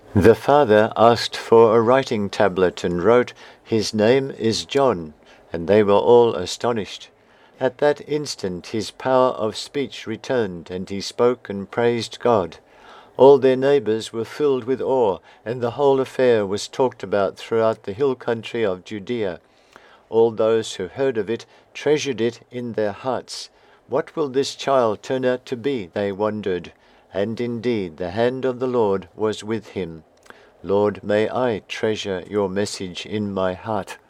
The father asked for a writing tablet and wrote, "His name is John," and they were all astonished. At that instant his power of speech returned, and he spoke and praised God. All their neighbors were filled with awe, and the whole affair was talked about throughout the hill country of Judea. All those who heard of it treasured it in their hearts. What will this child turn out to be? They wondered. And indeed the hand of the Lord was with him. Lord, may I treasure your message in my heart.